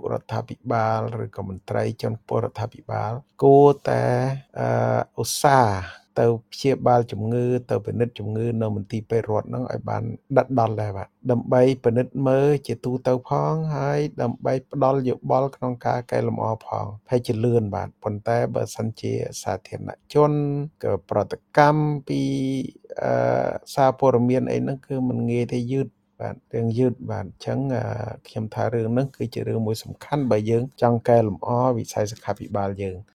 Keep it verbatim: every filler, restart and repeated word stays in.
រដ្ឋាភិបាលឬក៏មន្ត្រីជាន់ខ្ពស់រដ្ឋាភិបាលគួរតែអឺឧស្សាហ៍ទៅព្យាបាលជំងឺទៅពិនិត្យជំងឺនៅមន្ទីរពេទ្យរដ្ឋហ្នឹងឲ្យបានដិតដល់ដែរបាទដើម្បីពិនិត្យមើលជាទូទៅផងហើយដើម្បីផ្ដល់យោបល់ក្នុងការកែលម្អផងហើយជាលឿនបាទប៉ុន្តែបើសិនជាសាធារណជនក៏ប្រតិកម្មពីអឺសារព័ត៌មានអីហ្នឹងគឺมันងាយទេយឺតបាទរឿងយឺតបាទអញ្ចឹងខ្ញុំថារឿងហ្នឹងគឺជារឿងមួយសំខាន់បើយើងចង់កែលម្អវិស័យសុខាភិបាលយើង